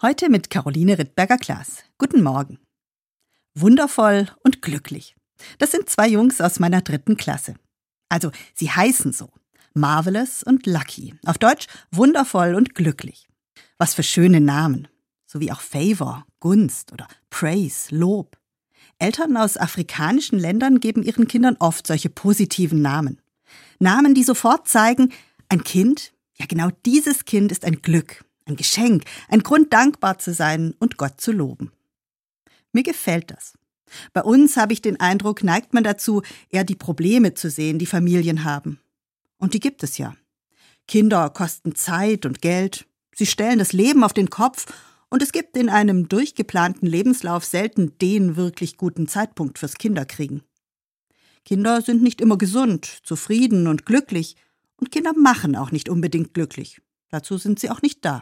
Heute mit Caroline Rittberger-Klaas. Guten Morgen. Wundervoll und glücklich. Das sind 2 Jungs aus meiner 3. Klasse. Also, sie heißen so. Marvelous und Lucky. Auf Deutsch wundervoll und glücklich. Was für schöne Namen. So wie auch Favor, Gunst oder Praise, Lob. Eltern aus afrikanischen Ländern geben ihren Kindern oft solche positiven Namen. Namen, die sofort zeigen, ein Kind, ja genau dieses Kind ist ein Glück, ein Geschenk, ein Grund dankbar zu sein und Gott zu loben. Mir gefällt das. Bei uns habe ich den Eindruck, neigt man dazu, eher die Probleme zu sehen, die Familien haben. Und die gibt es ja. Kinder kosten Zeit und Geld, sie stellen das Leben auf den Kopf und es gibt in einem durchgeplanten Lebenslauf selten den wirklich guten Zeitpunkt fürs Kinderkriegen. Kinder sind nicht immer gesund, zufrieden und glücklich und Kinder machen auch nicht unbedingt glücklich. Dazu sind sie auch nicht da.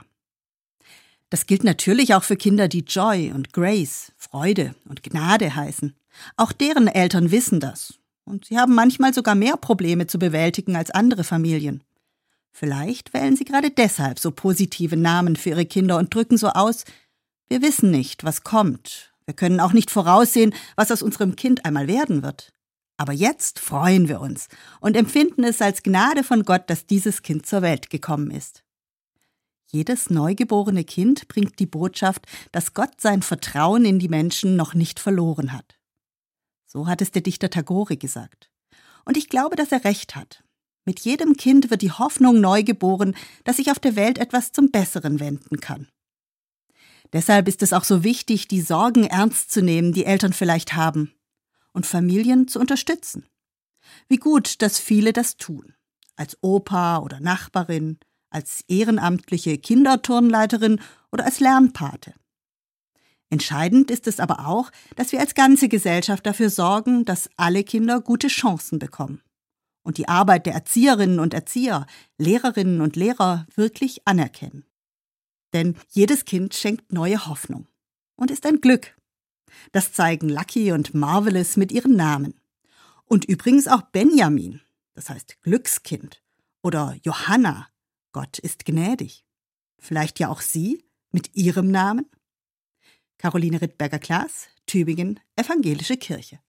Das gilt natürlich auch für Kinder, die Joy und Grace, Freude und Gnade heißen. Auch deren Eltern wissen das. Und sie haben manchmal sogar mehr Probleme zu bewältigen als andere Familien. Vielleicht wählen sie gerade deshalb so positive Namen für ihre Kinder und drücken so aus, wir wissen nicht, was kommt. Wir können auch nicht voraussehen, was aus unserem Kind einmal werden wird. Aber jetzt freuen wir uns und empfinden es als Gnade von Gott, dass dieses Kind zur Welt gekommen ist. Jedes neugeborene Kind bringt die Botschaft, dass Gott sein Vertrauen in die Menschen noch nicht verloren hat. So hat es der Dichter Tagore gesagt. Und ich glaube, dass er recht hat. Mit jedem Kind wird die Hoffnung neu geboren, dass sich auf der Welt etwas zum Besseren wenden kann. Deshalb ist es auch so wichtig, die Sorgen ernst zu nehmen, die Eltern vielleicht haben, und Familien zu unterstützen. Wie gut, dass viele das tun. Als Opa oder Nachbarin, als ehrenamtliche Kinderturnleiterin oder als Lernpate. Entscheidend ist es aber auch, dass wir als ganze Gesellschaft dafür sorgen, dass alle Kinder gute Chancen bekommen und die Arbeit der Erzieherinnen und Erzieher, Lehrerinnen und Lehrer wirklich anerkennen. Denn jedes Kind schenkt neue Hoffnung und ist ein Glück. Das zeigen Lucky und Marvelous mit ihren Namen. Und übrigens auch Benjamin, das heißt Glückskind, oder Johanna, Gott ist gnädig. Vielleicht ja auch Sie mit Ihrem Namen? Caroline Rittberger-Klaas, Tübingen, Evangelische Kirche.